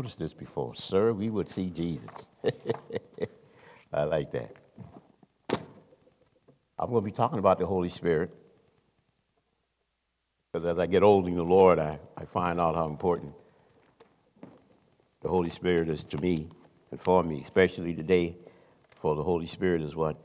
noticed this before. Sir, we would see Jesus. I like that. I'm going to be talking about the Holy Spirit. Because as I get older in the Lord, I find out how important the Holy Spirit is to me and for me, especially today. For the Holy Spirit is what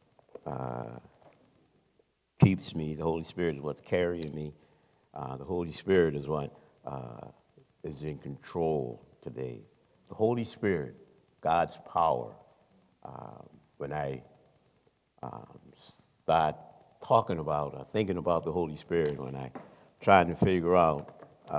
keeps me. The Holy Spirit is what's carrying me. The Holy Spirit is what is in control today. The Holy Spirit, God's power. When I start talking about or thinking about the Holy Spirit, when I trying to figure out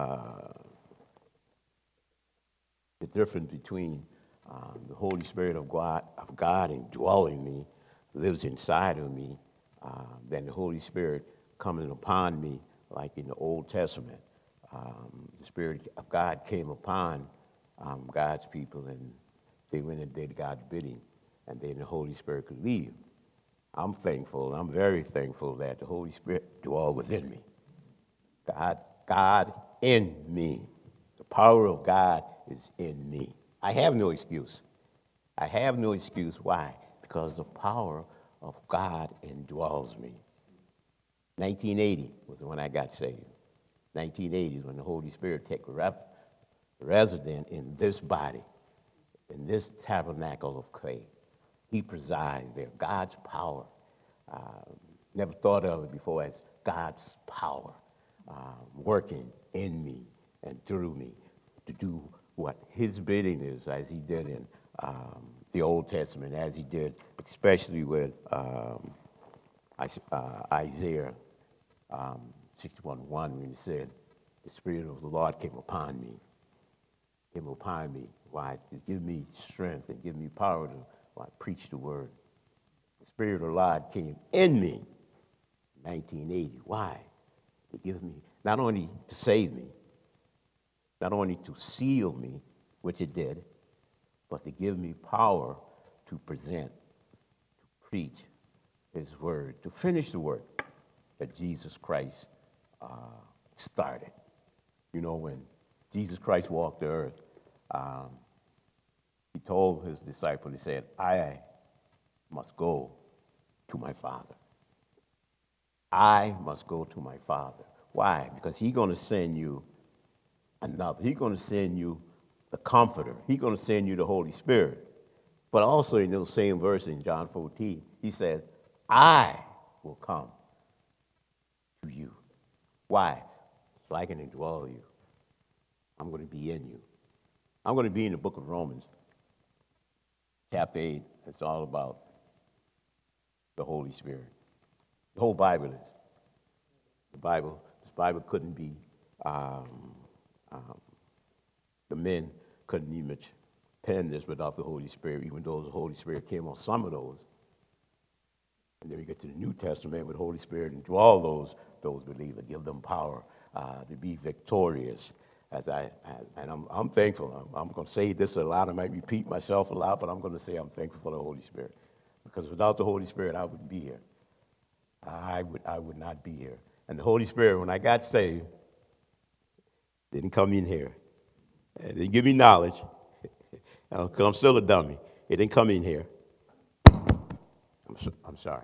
the difference between the Holy Spirit of God indwelling me, lives inside of me, than the Holy Spirit coming upon me, like in the Old Testament. The Spirit of God came upon God's people, and they went and did God's bidding, and then the Holy Spirit could leave. I'm thankful, I'm very thankful that the Holy Spirit dwells within me. God in me. The power of God is in me. I have no excuse. I have no excuse. Why? Because the power of God indwells me. 1980 was when I got saved. 1980 is when the Holy Spirit took resident in this body, in this tabernacle of clay. He presides there. God's power. Never thought of it before as God's power working in me and through me to do what his bidding is, as he did in the Old Testament, as he did especially with Isaiah 61:1, when he said, the Spirit of the Lord came upon me. Came upon me. Why? To give me strength and give me power to preach the word. The Spirit of the Lord came in me in 1980. Why? To give me, not only to save me, not only to seal me, which it did, but to give me power to present, to preach his word, to finish the work that Jesus Christ started. You know, when Jesus Christ walked the earth, he told his disciples, he said, I must go to my Father. I must go to my Father. Why? Because he's going to send you another. He's going to send you the Comforter. He's going to send you the Holy Spirit. But also in those same verse in John 14, he says, I will come to you. Why? So I can indwell you. I'm going to be in you. I'm going to be in the book of Romans, chapter 8. It's all about the Holy Spirit. The whole Bible is. This Bible couldn't be, the men couldn't even pen this without the Holy Spirit, even though the Holy Spirit came on some of those. And then we get to the New Testament with the Holy Spirit and draw those believers, give them power to be victorious. I'm thankful. I'm going to say this a lot. I might repeat myself a lot, but I'm going to say I'm thankful for the Holy Spirit. Because without the Holy Spirit, I wouldn't be here. I would not be here. And the Holy Spirit, when I got saved, didn't come in here. It didn't give me knowledge, because I'm still a dummy. It didn't come in here. I'm sorry.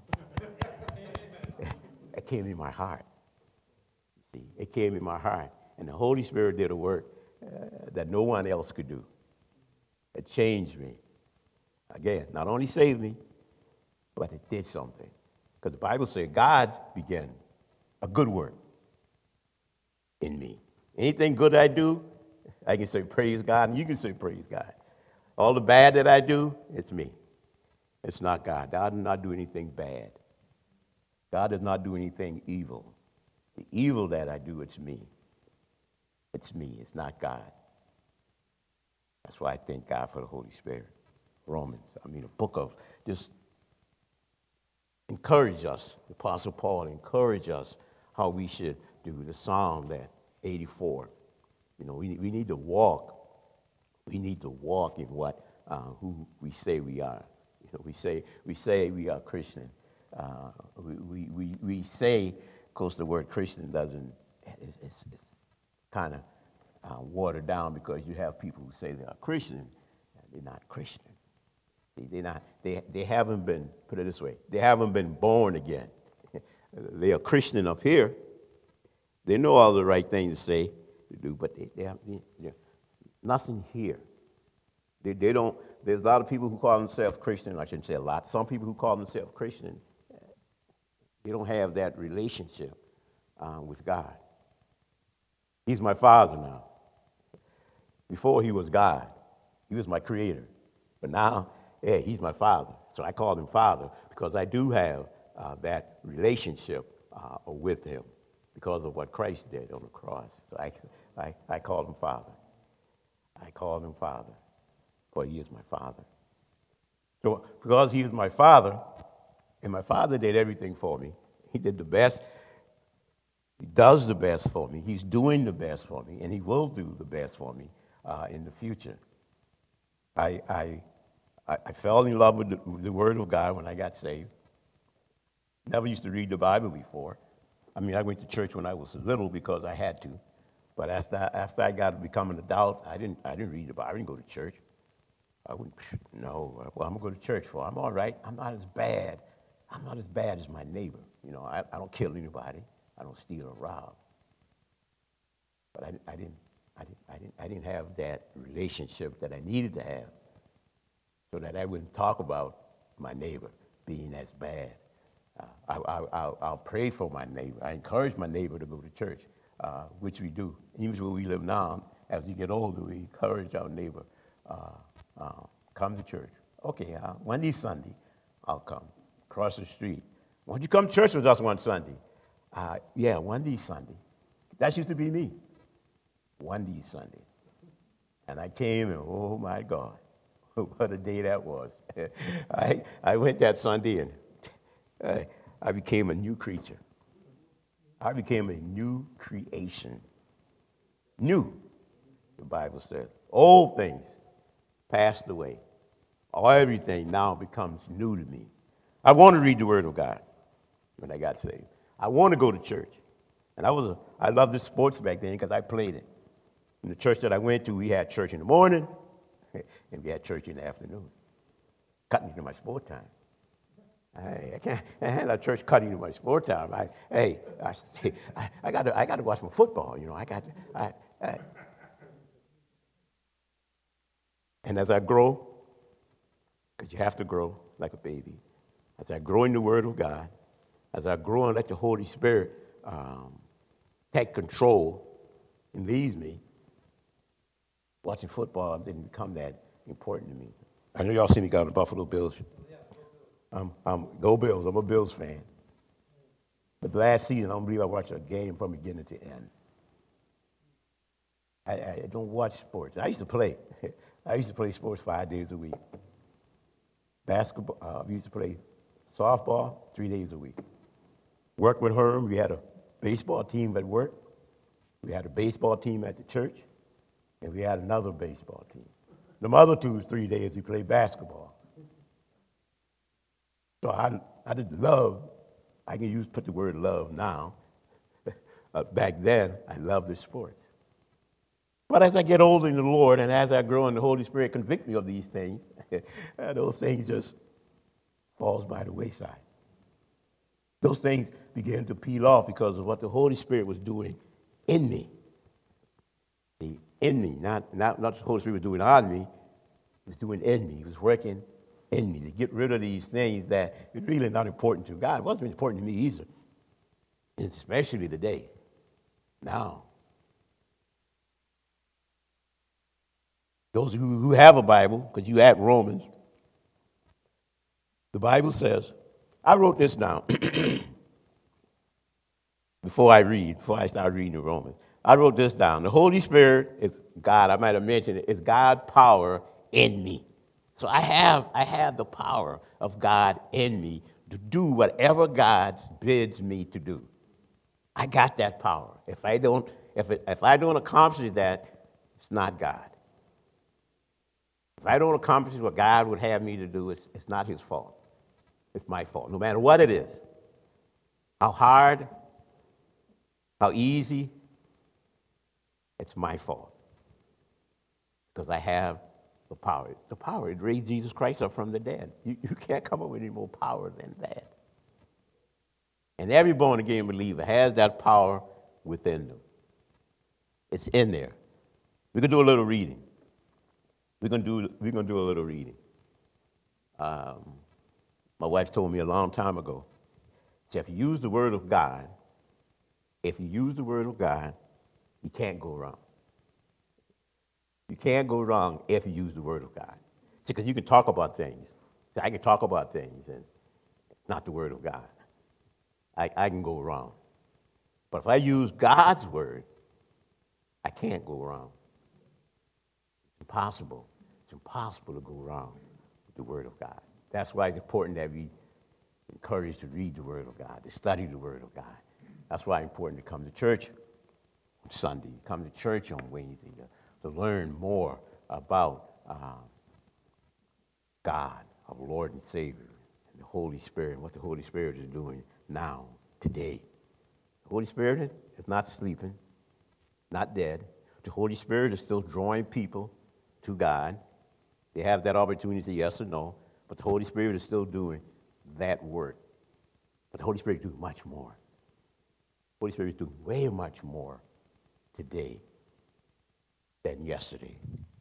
It came in my heart. You see, it came in my heart. And the Holy Spirit did a work that no one else could do. It changed me. Again, not only saved me, but it did something. Because the Bible says God began a good work in me. Anything good I do, I can say praise God, and you can say praise God. All the bad that I do, it's me. It's not God. God does not do anything bad. God does not do anything evil. The evil that I do, it's me. It's me. It's not God. That's why I thank God for the Holy Spirit. Romans, a book of just encourage us. The Apostle Paul encouraged us how we should do the Psalm that 84. You know, we need to walk. We need to walk in what who we say we are. You know, we say we are Christian. We say, of course, the word Christian doesn't. It's kind of watered down because you have people who say they are Christian and they're not Christian. They haven't been, put it this way, they haven't been born again. They are Christian up here. They know all the right things to say, to do, but they have nothing here. They don't, there's a lot of people who call themselves Christian. I shouldn't say a lot. Some people who call themselves Christian, they don't have that relationship with God. He's my Father now. Before he was God, he was my creator. But now, yeah, he's my Father. So I call him Father because I do have that relationship with him because of what Christ did on the cross. So I call him Father. I call him Father, for he is my Father. So because he is my Father, and my Father did everything for me, he did the best. He does the best for me. He's doing the best for me, and he will do the best for me in the future. I fell in love with the Word of God when I got saved. Never used to read the Bible before. I mean, I went to church when I was little because I had to. But after I got to become an adult, I didn't read the Bible. I didn't go to church. I wouldn't. No. Well, I'm going to go to church for. I'm all right. I'm not as bad. I'm not as bad as my neighbor. You know, I don't kill anybody. I don't steal or rob. But I didn't have that relationship that I needed to have, so that I wouldn't talk about my neighbor being as bad. I'll pray for my neighbor. I encourage my neighbor to go to church, which we do. Even where we live now, as we get older, we encourage our neighbor, come to church. Okay, Monday, Sunday, I'll come. Across the street. Why don't you come to church with us one Sunday? Yeah, Monday, Sunday. That used to be me. Monday, Sunday. And I came and, oh my God, what a day that was. I went that Sunday and I became a new creature. I became a new creation. New, the Bible says. Old things passed away. Everything now becomes new to me. I want to read the Word of God when I got saved. I want to go to church. And I loved the sports back then because I played it. In the church that I went to, we had church in the morning and we had church in the afternoon. Cut into my sport time. I can't have a church cutting into my sport time. I got to watch my football. You know, And as I grow, because you have to grow like a baby, as I grow in the Word of God, as I grow and let the Holy Spirit take control and lead me, watching football didn't become that important to me. I know y'all see me got the Buffalo Bills. Go Bills. I'm a Bills fan. But last season, I don't believe I watched a game from beginning to end. I don't watch sports. I used to play. I used to play sports 5 days a week. Basketball, we used to play softball 3 days a week. Worked with Herm. We had a baseball team at work. We had a baseball team at the church. And we had another baseball team. The other 3 days, we played basketball. So I did love. I can put the word love now. Back then, I loved the sports. But as I get older in the Lord and as I grow and the Holy Spirit convict me of these things, those things just falls by the wayside. Those things began to peel off because of what the Holy Spirit was doing in me. See, in me, not the Holy Spirit was doing on me, he was doing in me. He was working in me to get rid of these things that are really not important to God. It wasn't important to me either, especially today. Now, those who have a Bible, because you add Romans, the Bible says, I wrote this down before I start reading the Romans. I wrote this down. The Holy Spirit is God. I might have mentioned it. It's God's power in me. So I have the power of God in me to do whatever God bids me to do. I got that power. If I don't accomplish that, it's not God. If I don't accomplish what God would have me to do, it's not his fault. It's my fault, no matter what it is. How hard, how easy, it's my fault. because I have the power. The power, it raised Jesus Christ up from the dead. You can't come up with any more power than that. And every born-again believer has that power within them. It's in there. We're going to do a little reading. We're going to do a little reading. My wife told me a long time ago, she said, if you use the word of God, you can't go wrong. You can't go wrong if you use the word of God. See, because you can talk about things. See, I can talk about things and not the word of God. I can go wrong. But if I use God's word, I can't go wrong. It's impossible. It's impossible to go wrong with the word of God. That's why it's important that we encourage to read the word of God, to study the word of God. That's why it's important to come to church on Sunday, come to church on Wednesday, to learn more about God, our Lord and Savior, and the Holy Spirit, and what the Holy Spirit is doing now, today. The Holy Spirit is not sleeping, not dead. The Holy Spirit is still drawing people to God. They have that opportunity to say yes or no, but the Holy Spirit is still doing that work. But the Holy Spirit is doing much more. The Holy Spirit is doing way much more today than yesterday.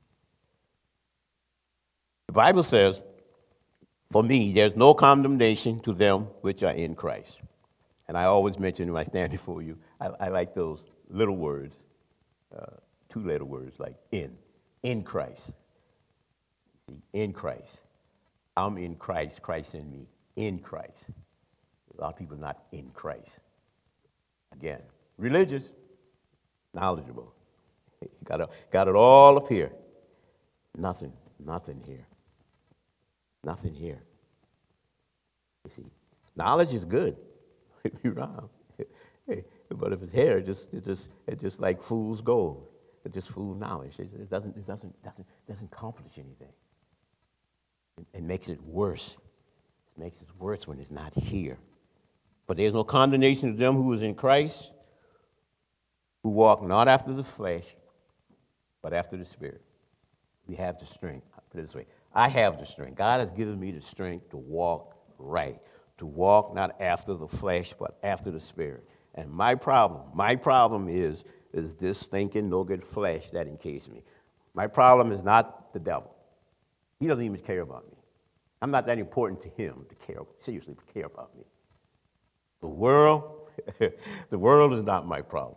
The Bible says, for me, there's no condemnation to them which are in Christ. And I always mention when I stand before you, I like those little words, two-letter words like in Christ. See, in Christ. I'm in Christ, Christ in me, in Christ. A lot of people not in Christ. Again, religious, knowledgeable. Got it all up here. Nothing here. Nothing here. You see, knowledge is good. You're wrong. But if it's here, it's just like fool's gold. It's just fool knowledge. It doesn't accomplish anything. It makes it worse. It makes it worse when it's not here. But there's no condemnation to them who is in Christ, who walk not after the flesh, but after the Spirit. We have the strength. I'll put it this way. I have the strength. God has given me the strength to walk right, to walk not after the flesh, but after the Spirit. And my problem is this stinking, no good flesh that encases me. My problem is not the devil. He doesn't even care about me. I'm not that important to him to seriously care about me. The world, the world is not my problem.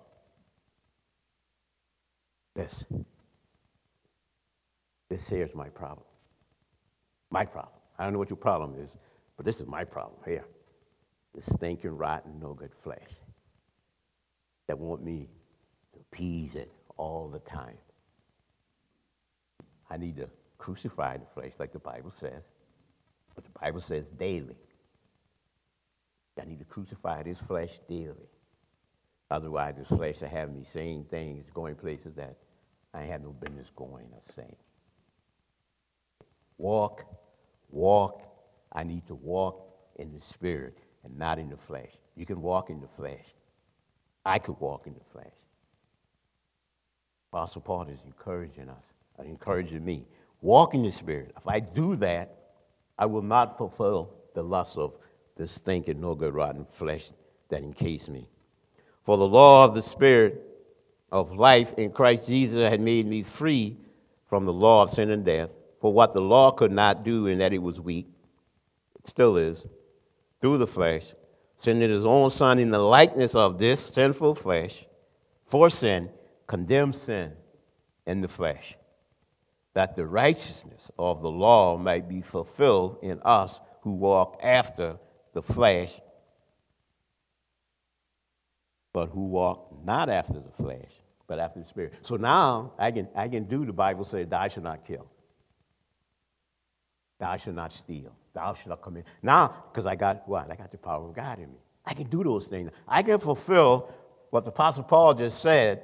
This here is my problem. My problem. I don't know what your problem is, but this is my problem here. This stinking, rotten, no good flesh that want me to appease it all the time. I need to crucify the flesh like the Bible says, but the Bible says daily. I need to crucify this flesh daily. Otherwise, this flesh will have me saying things, going places that I had no business going or saying. Walk. I need to walk in the Spirit and not in the flesh. You can walk in the flesh. I could walk in the flesh. Apostle Paul is encouraging us, encouraging me. Walk in the Spirit. If I do that, I will not fulfill the lust of this stinking, no good, rotten flesh that encased me. For the law of the Spirit of life in Christ Jesus had made me free from the law of sin and death. For what the law could not do in that it was weak, it still is, through the flesh, sending his own Son in the likeness of this sinful flesh, for sin, condemned sin in the flesh, that the righteousness of the law might be fulfilled in us who walk after the flesh, but who walk not after the flesh, but after the Spirit. So now I can do the Bible says, thou shalt not kill. Thou shalt not steal. Thou shalt not commit. Now, because I got what? I got the power of God in me. I can do those things. I can fulfill what the Apostle Paul just said,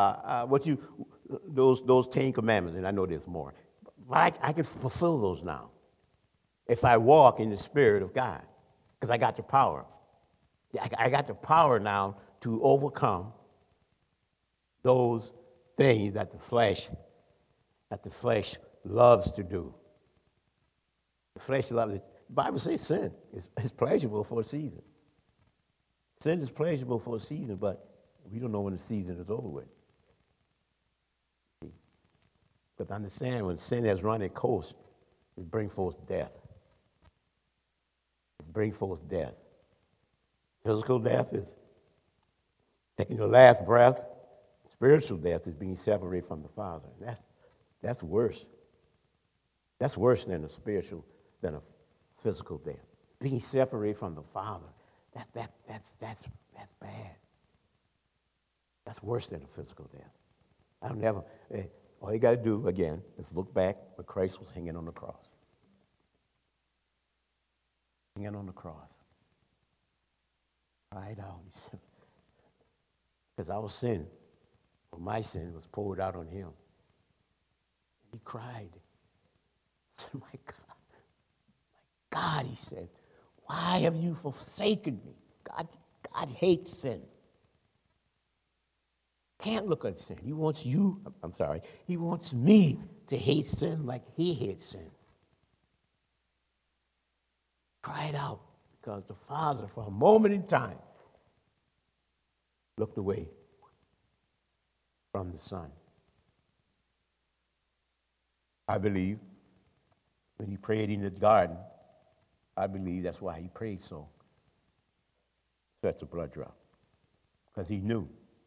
those 10 commandments, and I know there's more. But I can fulfill those now if I walk in the Spirit of God, because I got the power. I got the power now to overcome those things that the flesh that the flesh loves to do. The flesh loves it. The Bible says sin is pleasurable for a season. Sin is pleasurable for a season, but we don't know when the season is over with. But understand, when sin has run its course, it brings forth death. It brings forth death. Physical death is taking your last breath. Spiritual death is being separated from the Father. That's worse. That's worse than a physical death. Being separated from the Father. That's bad. That's worse than a physical death. All you got to do, again, is look back when Christ was hanging on the cross. Hanging on the cross. Cried out. Because our sin, or my sin, was poured out on him. And he cried. He said, my God, he said, why have you forsaken me? God hates sin. Can't look at sin. He wants he wants me to hate sin like he hates sin. Cried out because the Father, for a moment in time, looked away from the Son. I believe when he prayed in the garden, I believe that's why he prayed so. Sweat the blood drop. Because he knew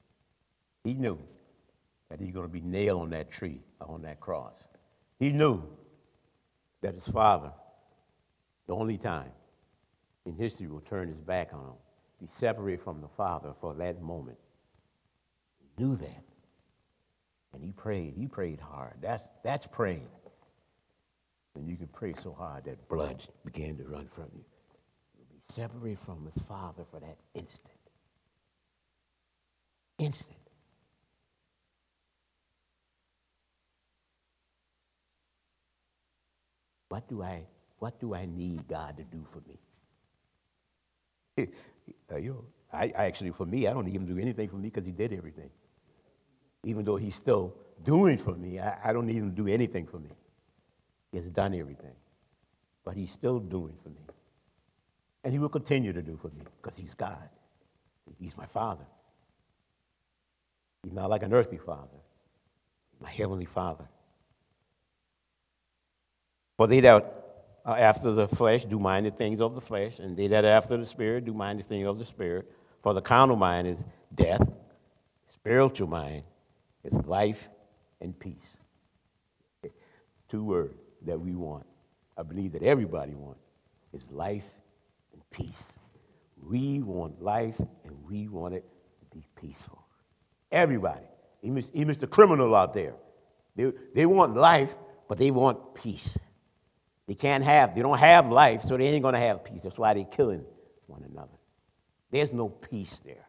that he's going to be nailed on that tree, on that cross. He knew that his Father, the only time in history, will turn his back on him, be separated from the Father for that moment. He knew that. And he prayed hard. That's praying. And you can pray so hard that blood began to run from you. You'll be separated from his Father for that instant. Instant. What do I need God to do for me? I actually, for me, I don't need him to do anything for me because he did everything. Even though he's still doing for me, I don't need him to do anything for me. He has done everything. But he's still doing for me. And he will continue to do for me because he's God. He's my Father. He's not like an earthly father. He's my heavenly Father. For they that are after the flesh do mind the things of the flesh, and they that are after the Spirit do mind the things of the Spirit. For the carnal mind is death. Spiritual mind is life and peace. 2 words that we want. I believe that everybody wants is life and peace. We want life and we want it to be peaceful. Everybody, even the criminal out there, they want life, but they want peace. They don't have life, so they ain't going to have peace. That's why they're killing one another. There's no peace there.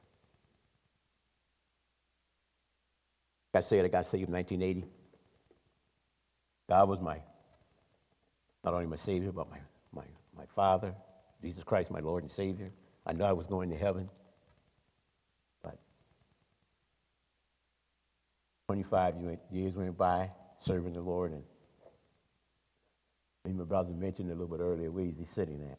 I said I got saved in 1980. God was not only my Savior, but my Father, Jesus Christ, my Lord and Savior. I knew I was going to heaven. But 25 years went by serving the Lord, and my brother mentioned a little bit earlier, where is he sitting at?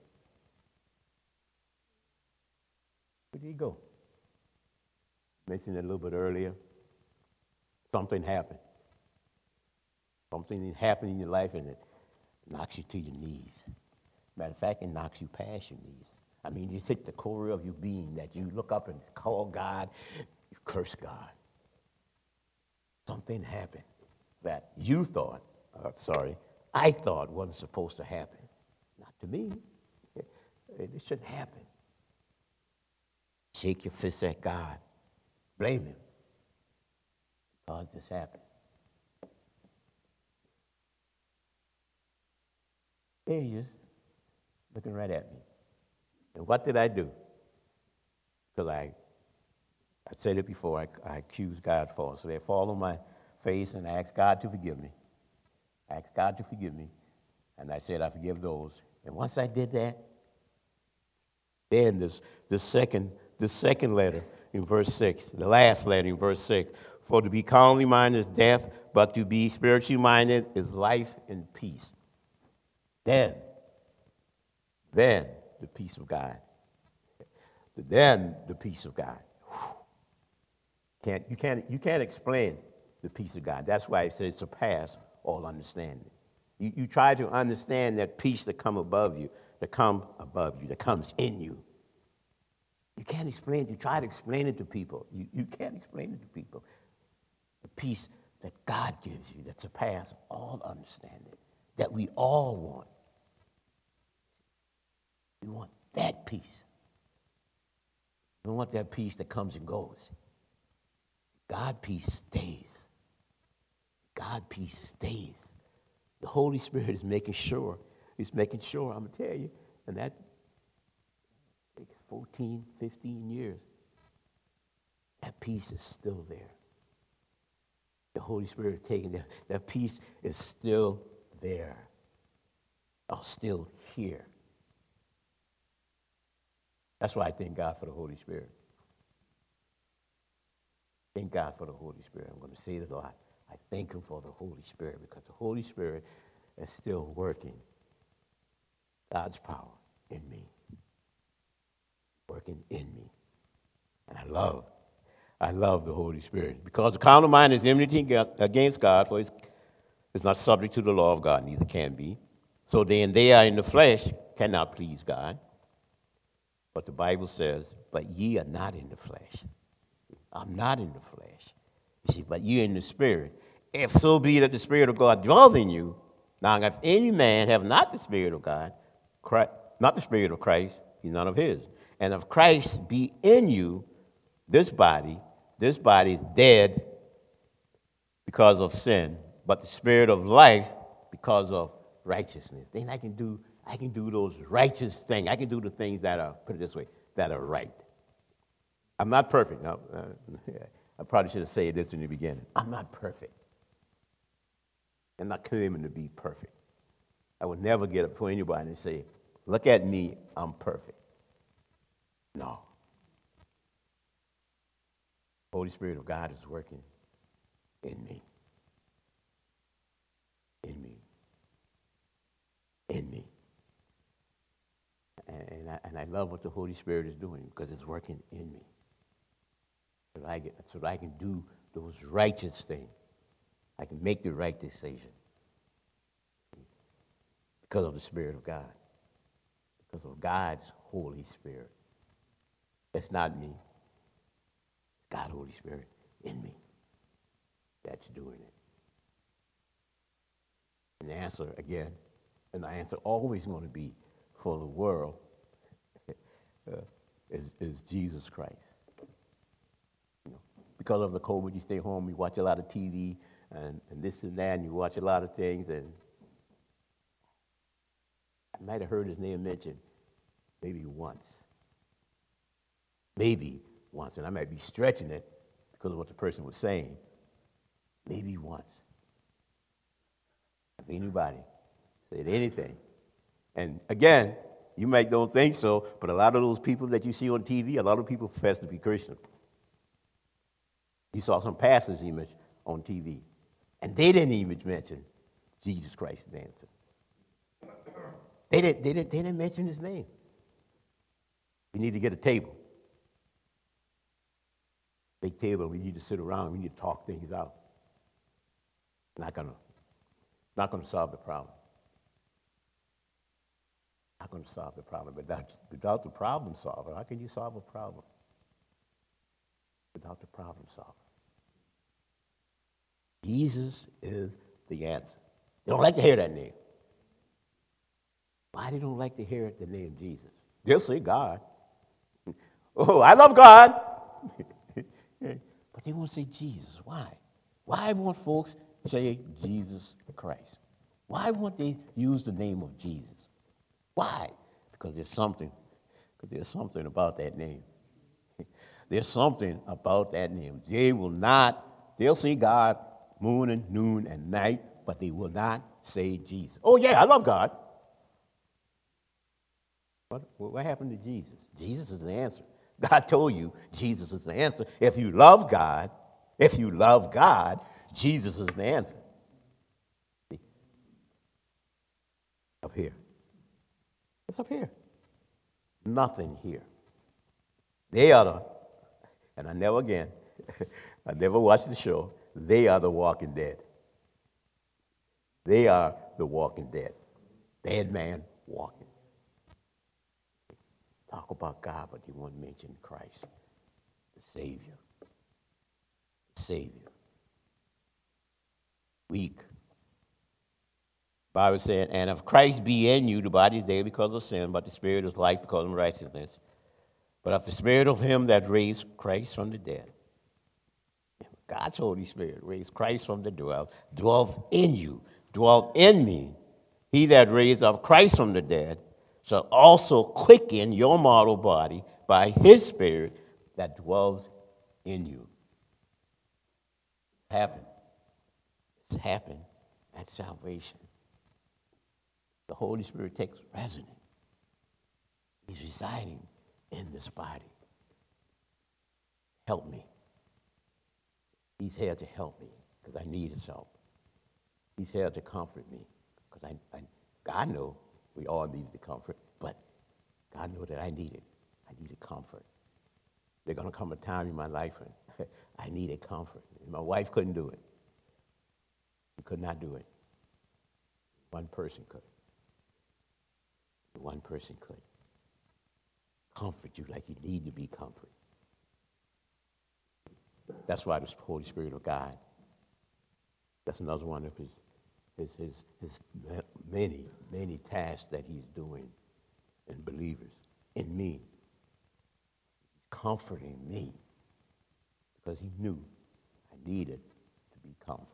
Where did he go? Mentioned it a little bit earlier. Something happened. Something happened in your life, and it knocks you to your knees. Matter of fact, it knocks you past your knees. I mean, you hit the core of your being that you look up and call God, you curse God. Something happened that you thought, I thought wasn't supposed to happen. Not to me. It shouldn't happen. Shake your fist at God. Blame him. Because this happened. There he is, looking right at me. And what did I do? Because I said it before, I accused God false. So I fall on my face and I asked God to forgive me. I asked God to forgive me. And I said, I forgive those. And once I did that, then the second letter in verse 6, the last letter in verse 6, For to be carnally minded is death, but to be spiritually minded is life and peace. Then the peace of God. Then the peace of God. You can't explain the peace of God. That's why it says surpass all understanding. You try to understand that peace that comes above you, that comes in you. You can't explain it. You try to explain it to people. You can't explain it to people. The peace that God gives you, that surpasses all understanding, that we all want. We want that peace. We don't want that peace that comes and goes. God peace stays. God peace stays. The Holy Spirit is making sure. He's making sure, I'm going to tell you, and that takes 14, 15 years. That peace is still there. The Holy Spirit is taking that peace is still there. Or still here. That's why I thank God for the Holy Spirit. Thank God for the Holy Spirit. I'm going to say it a lot. I thank him for the Holy Spirit because the Holy Spirit is still working God's power in me. Working in me. And I love the Holy Spirit. Because the carnal mind is enmity against God, for it's not subject to the law of God, neither can be. So then they are in the flesh, cannot please God. But the Bible says, but ye are not in the flesh. I'm not in the flesh. You see, but ye are in the Spirit. If so be that the Spirit of God dwells in you. Now, if any man have not the Spirit of God, not the Spirit of Christ, he's none of his. And if Christ be in you, this body is dead because of sin, but the Spirit of life because of righteousness. Then I can do those righteous things. I can do the things that are, put it this way, that are right. I'm not perfect. No, I probably should have said this in the beginning. I'm not perfect. I'm not claiming to be perfect. I would never get up to anybody and say, look at me, I'm perfect. No. Holy Spirit of God is working in me. In me. In me. And I love what the Holy Spirit is doing because it's working in me. So that I can do those righteous things. I can make the right decision. Because of the Spirit of God. Because of God's Holy Spirit. It's not me. God, Holy Spirit, in me. That's doing it. And the answer, again, and the answer always going to be for the world is Jesus Christ. You know, because of the COVID, you stay home, you watch a lot of TV, and this and that, and you watch a lot of things, and I might have heard his name mentioned maybe once. Maybe once, and I might be stretching it because of what the person was saying. Maybe once. If anybody said anything. And again, you might don't think so, but a lot of those people that you see on TV, a lot of people profess to be Christian. You saw some pastors' image on TV, and they didn't even mention Jesus Christ's answer. They didn't mention his name. We need to get a table. Big table, we need to sit around, we need to talk things out. Not gonna solve the problem. Not gonna solve the problem. But without the problem solver, how can you solve a problem? Without the problem solver. Jesus is the answer. They don't like to hear that name. Why they don't like to hear the name Jesus? They'll say God. Oh, I love God. But they won't say Jesus. Why? Why won't folks say Jesus Christ? Why won't they use the name of Jesus? Why? Because there's something about that name. There's something about that name. They'll say God morning, noon, and night, but they will not say Jesus. Oh, yeah, I love God. What happened to Jesus? Jesus is the answer. God told you Jesus is the answer. If you love God, If you love God, Jesus is the answer. See? Up here. It's up here. Nothing here. They are the, and I never watched the show, they are the walking dead. They are the walking dead. Dead man walking. Talk about God, but you won't mention Christ, the Savior. The Savior. Weak. Bible said, and if Christ be in you, the body is dead because of sin, but the spirit is life because of righteousness. But if the spirit of him that raised Christ from the dead, God's Holy Spirit raised Christ from the dead, dwells in you, dwell in me. He that raised up Christ from the dead shall also quicken your mortal body by his Spirit that dwells in you. It's happened at salvation. The Holy Spirit takes residence. He's residing in this body. Help me. He's here to help me because I need his help. He's here to comfort me because God knows we all need the comfort, but God knows that I need it. I needed comfort. There's going to come a time in my life when I needed comfort. My wife couldn't do it. She could not do it. One person could. One person could comfort you like you need to be comforted. That's why the Holy Spirit of God, that's another one of his many, many tasks that he's doing in believers, in me. He's comforting me because he knew I needed to be comforted.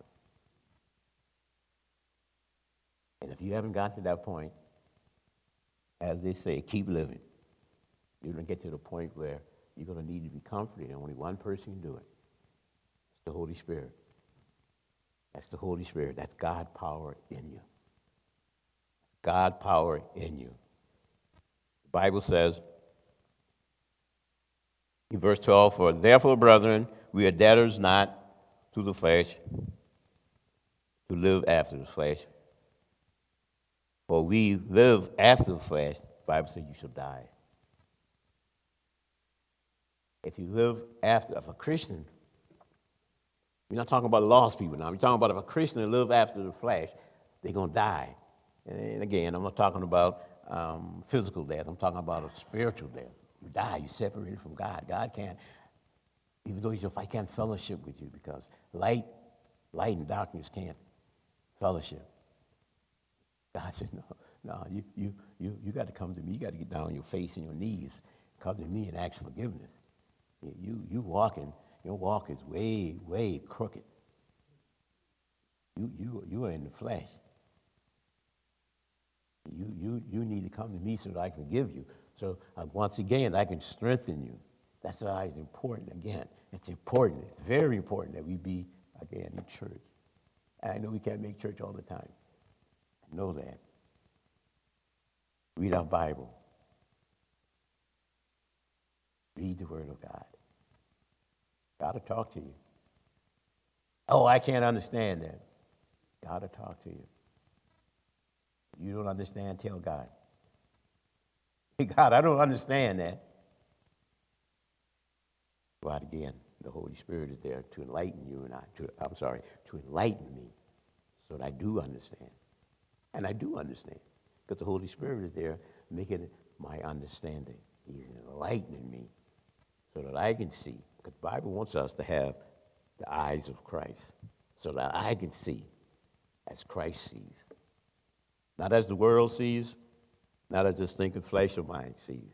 And if you haven't gotten to that point, as they say, keep living. You're going to get to the point where you're going to need to be comforted, and only one person can do it. It's the Holy Spirit. That's the Holy Spirit. That's God power in you. God power in you. The Bible says in verse 12, for therefore, brethren, we are debtors not to the flesh to live after the flesh. For we live after the flesh, the Bible says you shall die. If you live after, if a Christian, we're not talking about lost people now, we're talking about if a Christian live after the flesh, they're going to die. And again, I'm not talking about physical death, I'm talking about a spiritual death. You die, you're separated from God. God can't, even though I can't fellowship with you because light and darkness can't fellowship. God said, no, you got to come to me. You got to get down on your face and your knees. Come to me and ask forgiveness. You walking, your walk is way, way crooked. You are in the flesh. You need to come to me so that I can forgive you. So once again, I can strengthen you. That's why it's important. Again, it's important. It's very important that we be, again, in church. And I know we can't make church all the time. I know that. Read our Bible. Read the Word of God. God will talk to you. Oh, I can't understand that. God will talk to you. You don't understand, tell God. Hey, God, I don't understand that. But again, the Holy Spirit is there to enlighten you and to enlighten me so that I do understand. And I do understand because the Holy Spirit is there making my understanding. He's enlightening me so that I can see. Because the Bible wants us to have the eyes of Christ so that I can see as Christ sees. Not as the world sees, not as this thinking flesh of mine sees,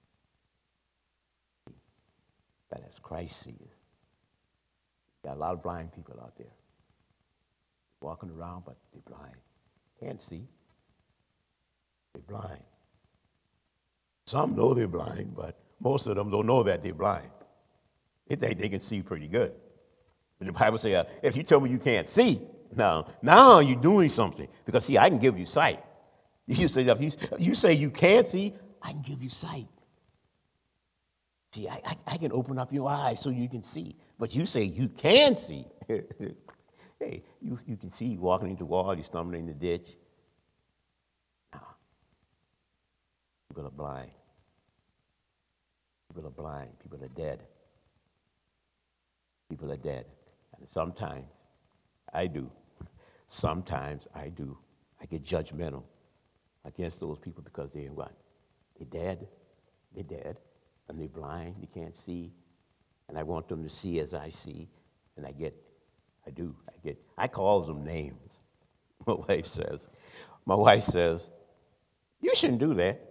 but as Christ sees. Got a lot of blind people out there walking around, but they're blind. Can't see. They're blind. Some know they're blind, but most of them don't know that they're blind. They think they can see pretty good. But the Bible says, if you tell me you can't see, now you're doing something. Because, see, I can give you sight. You say, if you say you can't see, I can give you sight. See, I can open up your eyes so you can see. But you say you can see. Hey, you can see walking into the wall, you're stumbling in the ditch. No. People are blind. People are blind. People are dead. People are dead. And sometimes I do. Sometimes I do. I get judgmental against those people because they're what? They're dead. They're dead. And they're blind. They can't see. And I want them to see as I see. And I call them names. My wife says, you shouldn't do that.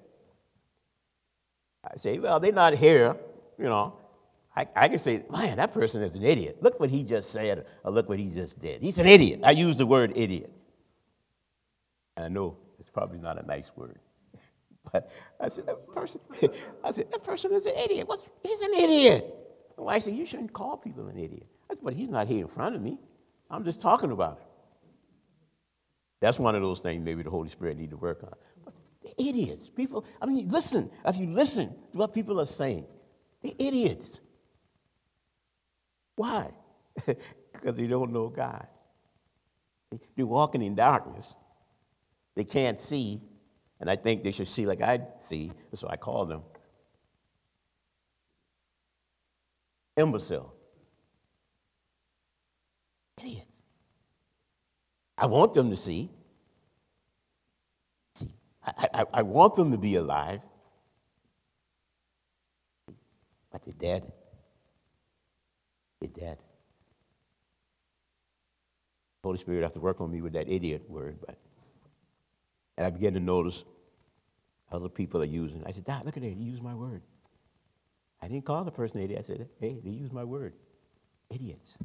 I say, well, they're not here, you know. I can say, man, that person is an idiot. Look what he just said, or look what he just did. He's an idiot. I use the word idiot. And I know it's probably not a nice word. But I said, that person is an idiot. He's an idiot. My wife said, you shouldn't call people an idiot. I said, but he's not here in front of me. I'm just talking about it. That's one of those things maybe the Holy Spirit need to work on. But they're idiots. People, listen. If you listen to what people are saying, they're idiots. Why? Because they don't know God. They're walking in darkness. They can't see, and I think they should see like I see, so I call them imbecile. Idiots. I want them to see. I want them to be alive. But they're dead. They're dead. Holy Spirit have to work on me with that idiot word, and I began to notice other people are using it. I said, Doc, look at that, he used my word. I didn't call the person idiot. I said, hey, they used my word. Idiots.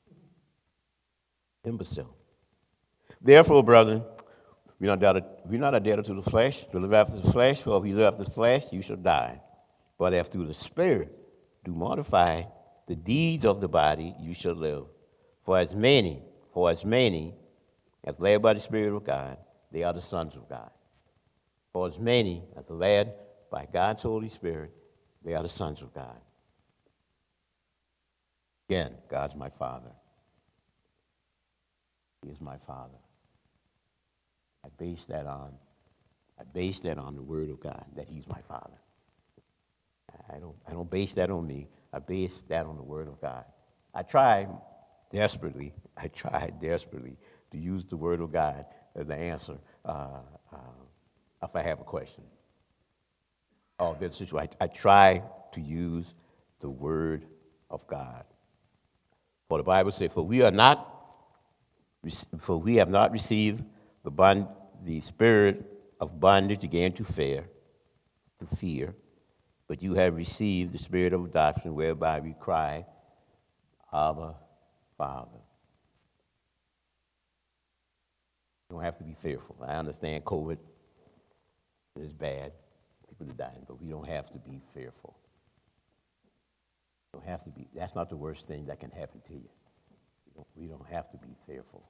Imbecile. Therefore, brethren, we're not a debtor to the flesh, to live after the flesh, for if you live after the flesh, you shall die. But if through the Spirit do mortify the deeds of the body, you shall live. For as many as led by the Spirit of God, they are the sons of God. For as many as are led by God's Holy Spirit, they are the sons of God. Again, God's my Father. He is my Father. I base that on the Word of God, that He's my Father. I don't base that on me. I base that on the Word of God. I tried desperately to use the Word of God as the answer if I have a question. Oh, good situation. I try to use the Word of God. For the Bible says, for we have not received the spirit of bondage again to fear, but you have received the spirit of adoption, whereby we cry, Abba, Father. You don't have to be fearful. I understand COVID is bad. People are dying, but we don't have to be fearful. Don't have to be. That's not the worst thing that can happen to you. We don't have to be fearful.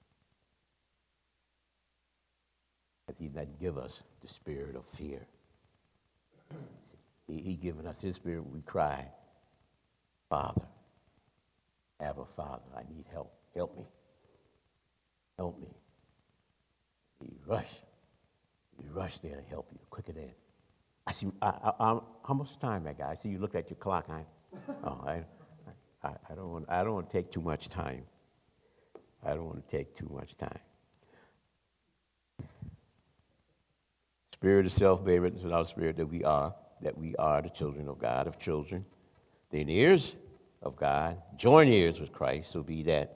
Because He doesn't give us the spirit of fear. He given us His spirit. We cry, Father, Abba, Father, I need help. Help me. Help me. You rush there to help you quicker than. I see. How much time I got? I see you looked at your clock. I don't want to take too much time. I don't want to take too much time. Spirit itself bear witness with our spirit that we are the children of God, of children. Then heirs of God, joint heirs with Christ, so be that.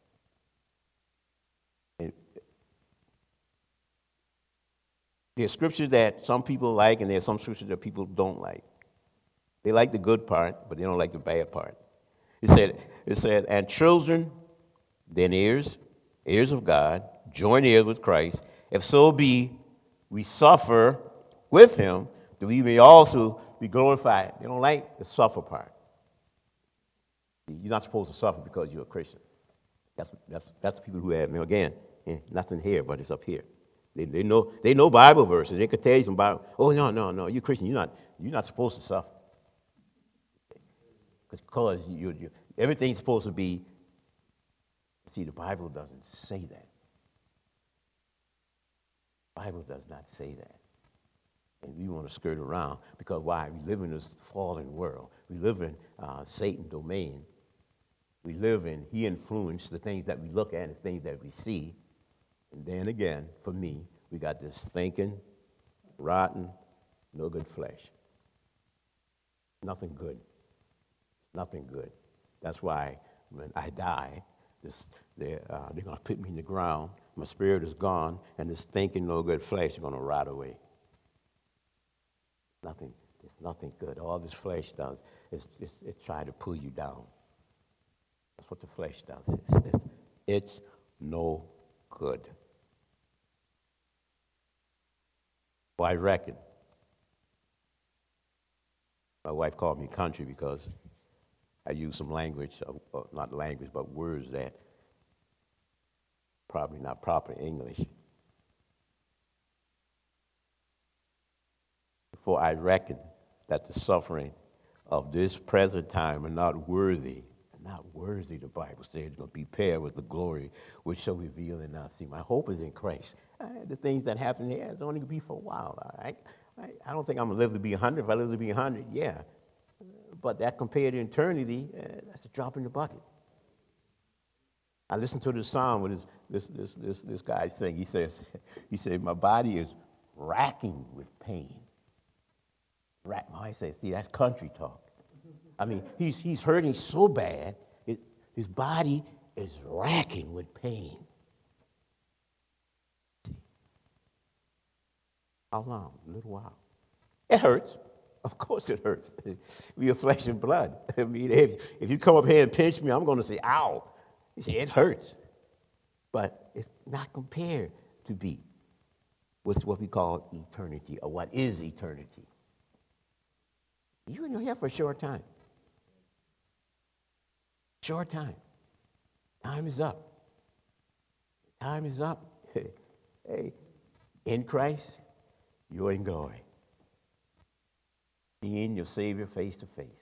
There's scriptures that some people like, and there's some scriptures that people don't like. They like the good part, but they don't like the bad part. It said, and children, then heirs of God, joint heirs with Christ, if so be we suffer with Him, that we may also be glorified. They don't like the suffer part. You're not supposed to suffer because you're a Christian. That's the people who have, again, nothing here, but it's up here. They know Bible verses. They could tell you some Bible. Oh, no, you're Christian. You're not supposed to suffer. Because Everything's supposed to be. See, the Bible doesn't say that. The Bible does not say that. And we want to skirt around because why? We live in this fallen world. We live in Satan's domain. We live in, he influenced the things that we look at and the things that we see. And then again, for me, we got this thinking, rotten, no good flesh. Nothing good. Nothing good. That's why when I die, they're going to put me in the ground. My spirit is gone, and this thinking, no good flesh is going to rot away. It's nothing good. All this flesh does is it try to pull you down. That's what the flesh does. It's no good. Well, I reckon. My wife called me country because I use some language, not language, but words that probably not proper English. For I reckon that the suffering of this present time are not worthy, the Bible says, to be paired with the glory which shall reveal in us. See, my hope is in Christ. The things that happen here is only going to be for a while. I don't think I'm going to live to be 100. If I live to be 100, yeah. But that compared to eternity, that's a drop in the bucket. I listened to this song with this guy sing. He said, my body is racking with pain. My wife said, see, that's country talk. I mean, he's hurting so bad, his body is racking with pain. See? How long? A little while. It hurts. Of course it hurts. We are flesh and blood. I mean, if you come up here and pinch me, I'm going to say, ow. You say, it hurts. But it's not compared to be with what we call eternity, or what is eternity. You're here for a short time. Short time. Time is up. Time is up. Hey, in Christ, you're in glory. Seeing your Savior face to face.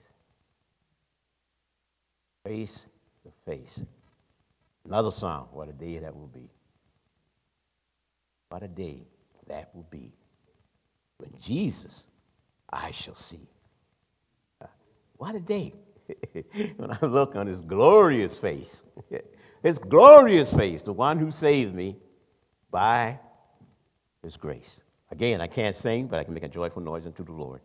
Face to face. Another song, what a day that will be. What a day that will be. When Jesus I shall see. What a day. When I look on his glorious face, the one who saved me by his grace. Again, I can't sing, but I can make a joyful noise unto the Lord.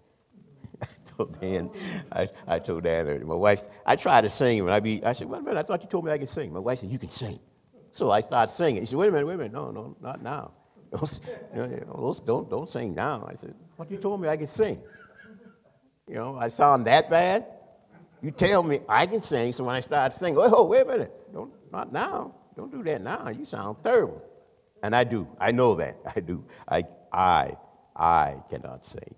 I told Dan, my wife, I tried to sing, and I said, wait a minute, I thought you told me I could sing. My wife said, you can sing. So I started singing. She said, wait a minute, no, not now. Don't sing now. I said, what you told me I could sing. I sound that bad? You tell me I can sing, so when I start singing, oh, wait a minute, not now. Don't do that now. You sound terrible. And I do. I know that. I do. I cannot sing.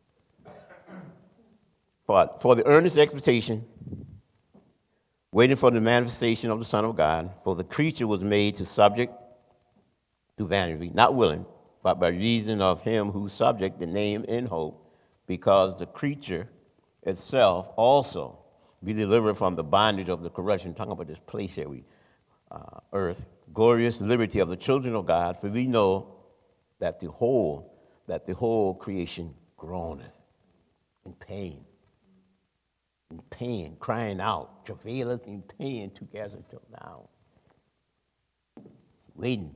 But for the earnest expectation, waiting for the manifestation of the Son of God, for the creature was made to subject to vanity, not willing, but by reason of him who subject the name in hope, because the creature itself also be delivered from the bondage of the corruption. Talking about this place here, earth, glorious liberty of the children of God, for we know that the whole creation groaneth in pain, crying out, travaileth in pain together till now, waiting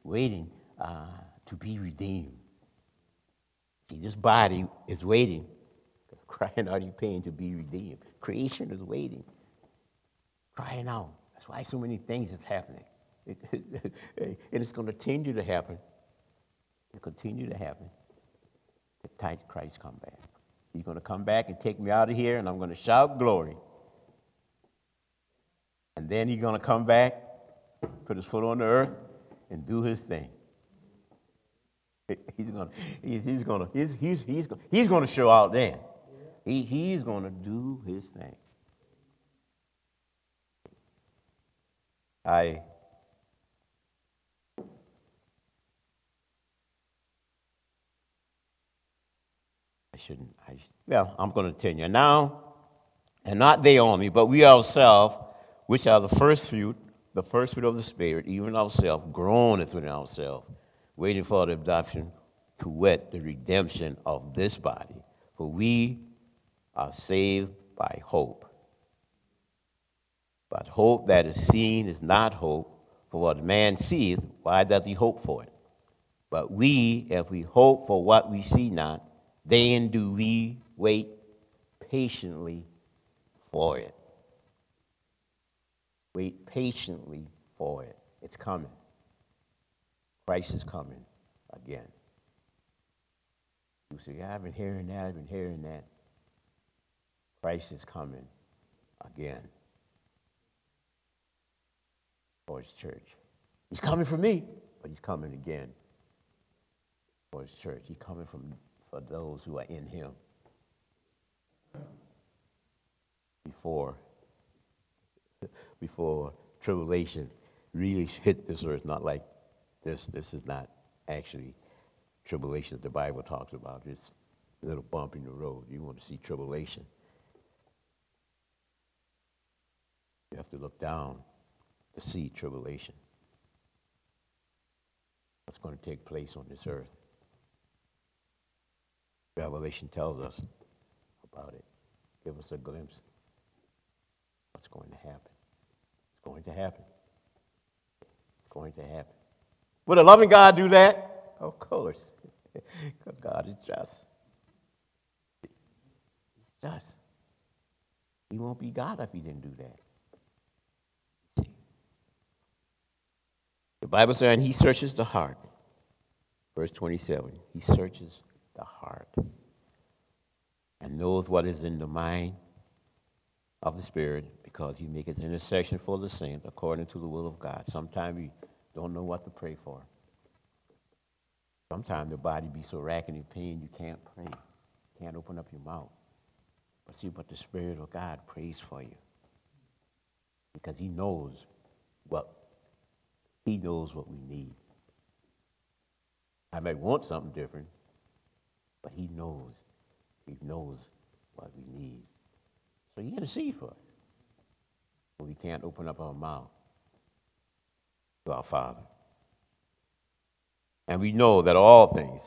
to be redeemed. See, this body is waiting, crying out in pain to be redeemed. Creation is waiting, crying out. That's why so many things is happening. And it's going to continue to happen. It'll continue to happen until Christ come back. He's going to come back and take me out of here, and I'm going to shout glory. And then he's going to come back, put his foot on the earth, and do his thing. He's going to show out then. He's going to do his thing. I'm going to tell you now, and not they only, but we ourselves which are the first fruit of the Spirit, even ourselves, groaneth within ourselves, waiting for the adoption, to wit, the redemption of this body. For we are saved by hope. But hope that is seen is not hope, for what man seeth, why doth he hope for it? But we, if we hope for what we see not, then do we wait patiently for it. Wait patiently for it. It's coming. Christ is coming again. You say, I've been hearing that. Christ is coming again for his church. He's coming for me, but he's coming again for his church. He's coming for those who are in him. Before tribulation really hit this earth, not like this. This is not actually tribulation that the Bible talks about. It's a little bump in the road. You want to see tribulation, you have to look down to see tribulation. What's going to take place on this earth? Revelation tells us about it. Give us a glimpse. What's going to happen? It's going to happen. It's going to happen. Would a loving God do that? Of course. Because God is just. He's just. He won't be God if he didn't do that. See? The Bible says, and he searches the heart. Verse 27, he searches the heart and knows what is in the mind of the Spirit, because he maketh intercession for the saints according to the will of God. Sometimes you don't know what to pray for. Sometimes the body be so racking in pain you can't pray. You can't open up your mouth. But see, but the Spirit of God prays for you, because he knows what we need. I may want something different, but he knows what we need. So he intercedes for us when we can't open up our mouth to our Father. And we know that all things,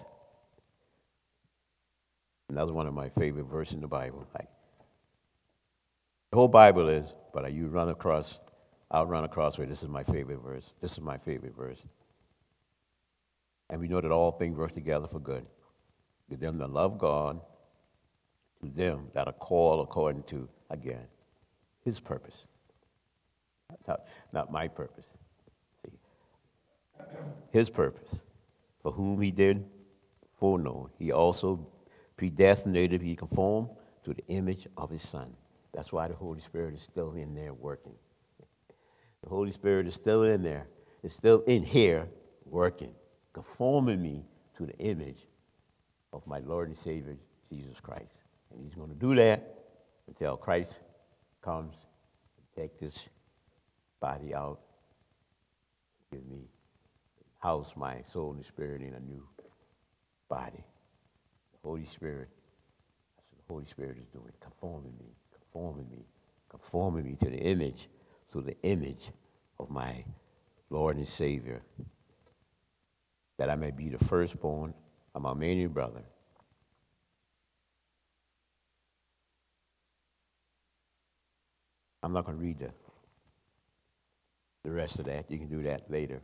another one of my favorite verses in the Bible, like the whole Bible is, but I'll run across where this is my favorite verse. This is my favorite verse. And we know that all things work together for good, to them that love God, to them that are called according to, again, his purpose. Not my purpose. See, his purpose, for whom he did foreknow, he also predestinated to be conformed to the image of his Son. That's why the Holy Spirit is still in there working. The Holy Spirit is still in there. It's still in here working, conforming me to the image of my Lord and Savior, Jesus Christ. And he's going to do that until Christ comes and take this body out, give me, house my soul and spirit in a new body. The Holy Spirit, that's what the Holy Spirit is doing, conforming me to the image of my Lord and Savior, that I may be the firstborn of my many brother. I'm not going to read the rest of that. You can do that later.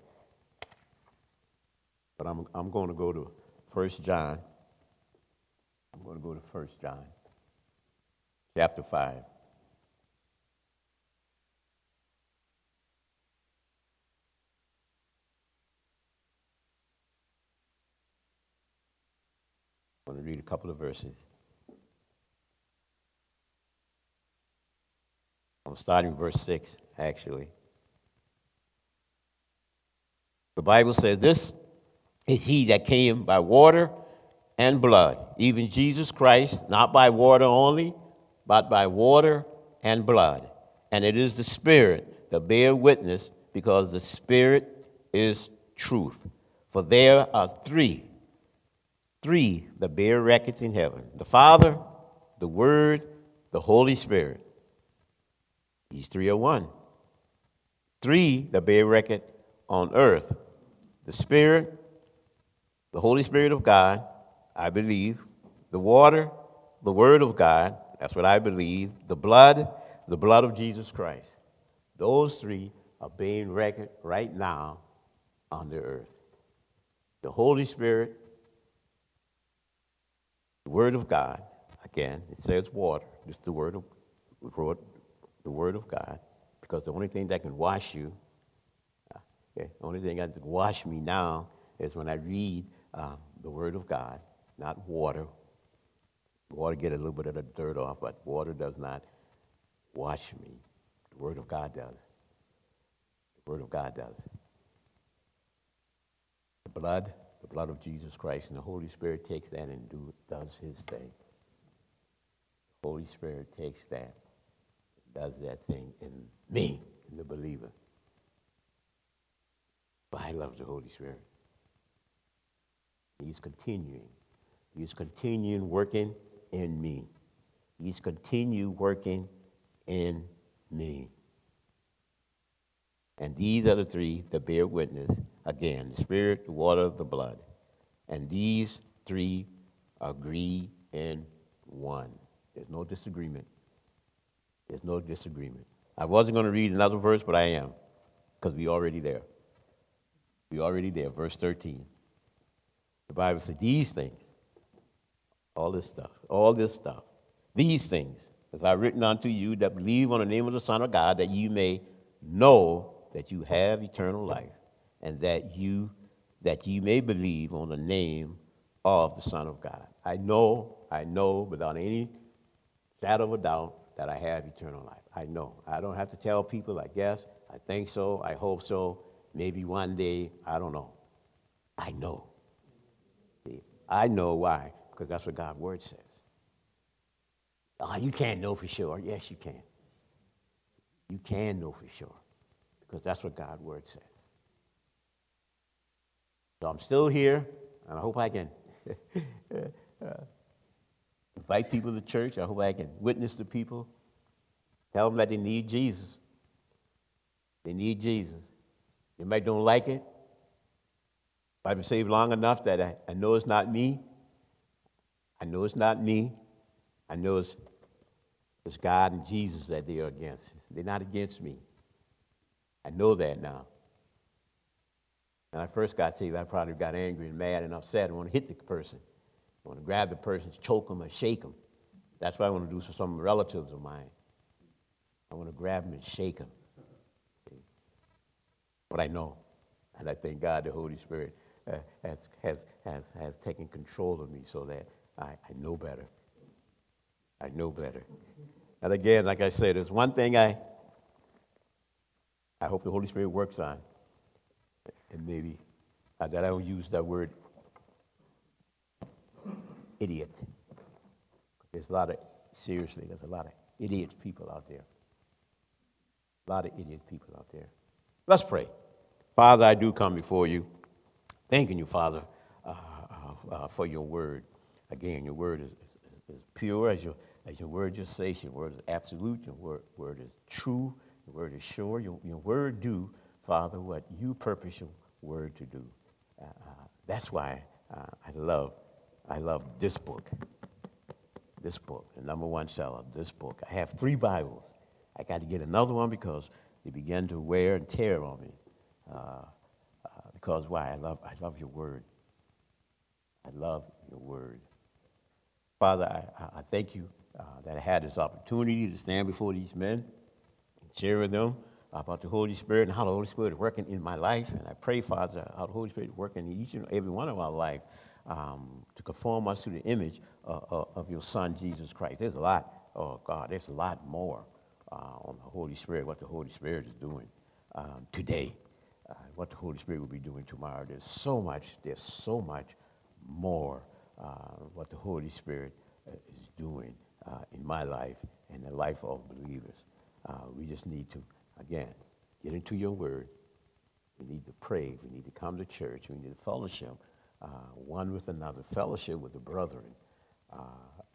But I'm going to go to 1 John. I'm going to go to 1 John, chapter 5. I'm going to read a couple of verses. I'm starting verse 6, actually. The Bible says, this is he that came by water and blood, even Jesus Christ, not by water only, but by water and blood. And it is the Spirit that bear witness, because the Spirit is truth. For there are three that bear records in heaven: the Father, the Word, the Holy Spirit. These three are one. three that bear record on earth: the Spirit, the Holy Spirit of God, I believe; the water, the Word of God, that's what I believe; the blood of Jesus Christ. Those three are being reckoned right now on the earth. The Holy Spirit, the Word of God, again, it says water, just the Word of God, because the only thing that can wash you, the only thing that can wash me now is when I read the Word of God, not water. Water get a little bit of the dirt off, but water does not wash me. The Word of God does. The Word of God does. The blood of Jesus Christ, and the Holy Spirit takes that and does his thing. The Holy Spirit takes that, does that thing in me, in the believer. But I love the Holy Spirit. He's continuing. He's continuing working in me. He's continued working in me. And these are the three that bear witness. Again, the Spirit, the water, the blood. And these three agree in one. There's no disagreement. There's no disagreement. I wasn't going to read another verse, but I am, because we're already there. We're already there. Verse 13. The Bible says, these things, all this stuff, these things, as I've written unto you that believe on the name of the Son of God, that you may know that you have eternal life, and that you may believe on the name of the Son of God. I know without any shadow of a doubt that I have eternal life. I know. I don't have to tell people, I guess, I think so, I hope so, maybe one day, I don't know. I know. See, I know why, because that's what God's word says. Oh, you can't know for sure. Yes, you can. You can know for sure, because that's what God's word says. So I'm still here, and I hope I can invite people to church. I hope I can witness to people, tell them that they need Jesus. They need Jesus. They might don't like it. I've been saved long enough that I know it's not me. I know it's not me. I know it's God and Jesus that they are against. They're not against me. I know that now. When I first got saved, I probably got angry and mad and upset. I want to hit the person. I want to grab the person, choke them, or shake them. That's what I want to do for some relatives of mine. I want to grab them and shake them. See? But I know, and I thank God the Holy Spirit has taken control of me so that I know better. I know better. And again, like I said, there's one thing I hope the Holy Spirit works on. And maybe that I don't use that word idiot. There's a lot of idiot people out there. A lot of idiot people out there. Let's pray. Father, I do come before you, thanking you, Father, for your word. Again, your word is pure, as your word just says. Your word is absolute. Your word is true. Your word is sure. Your word do, Father, what you purpose your word to do. That's why I love this book. This book, the number one seller, this book. I have 3 Bibles. I got to get another one because they began to wear and tear on me. Because why? I love your word. I love your word. Father, I thank you that I had this opportunity to stand before these men and share with them about the Holy Spirit and how the Holy Spirit is working in my life. And I pray, Father, how the Holy Spirit is working in each and every one of our life to conform us to the image of your Son, Jesus Christ. There's a lot, there's a lot more on the Holy Spirit, what the Holy Spirit is doing today, what the Holy Spirit will be doing tomorrow. There's so much more what the Holy Spirit is doing in my life and the life of believers. We just need to, again, get into your word. We need to pray. We need to come to church. We need to fellowship one with another, fellowship with the brethren.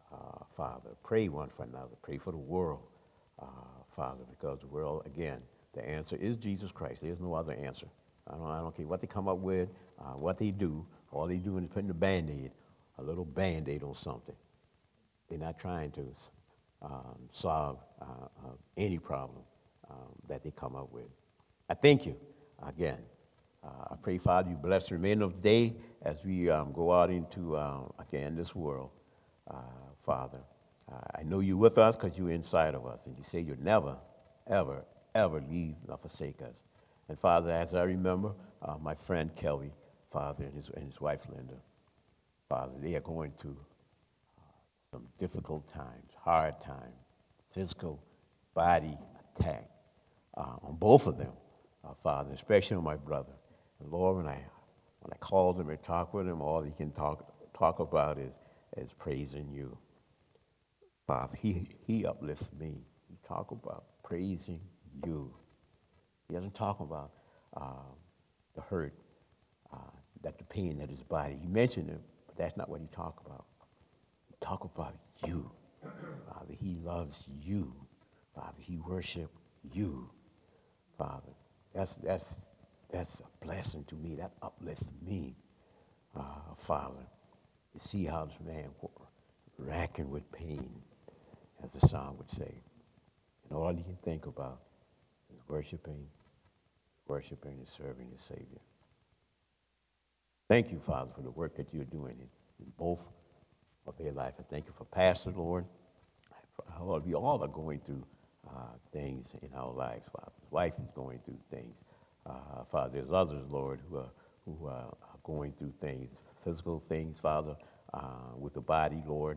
Father, pray one for another. Pray for the world, Father, because the world, again, The answer is Jesus Christ. There's no other answer. I don't care what they come up with, what they do. All they do is putting a little Band-Aid on something. They're not trying to solve any problem that they come up with. I thank you again. I pray, Father, you bless the remainder of the day as we go out into, again, this world. Father, I know you're with us because you're inside of us, and you say you'll never, ever, ever leave nor forsake us. And Father, as I remember, my friend Kelly, Father, and his wife Linda, Father, they are going through some difficult times, hard times, physical, body attack on both of them, Father, especially on my brother. And Lord, when I call him and talk with him, all he can talk about is praising you. Father, he uplifts me. He talk about praising you. He doesn't talk about the hurt, that the pain that his body. He mentioned it, but that's not what he talk about. He talk about you. Father, he loves you. Father, he worship you. Father, that's a blessing to me. That uplifts me, Father. You see how this man racking with pain, as the song would say. And all he can think about is worshiping and serving his Savior. Thank you, Father, for the work that you're doing in both of their life. I thank you for Pastor, Lord. Lord, we all are going through things in our lives, Father. His wife is going through things. Father, there's others, Lord, who are going through things, physical things, Father, with the body, Lord,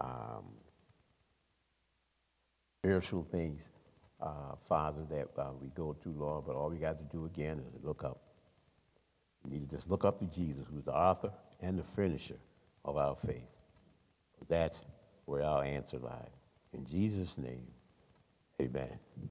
spiritual things, Father, that we go through, Lord, but all we got to do again is look up. We need to just look up to Jesus, who's the author and the finisher of our faith. That's where our answer lies. In Jesus' name, amen.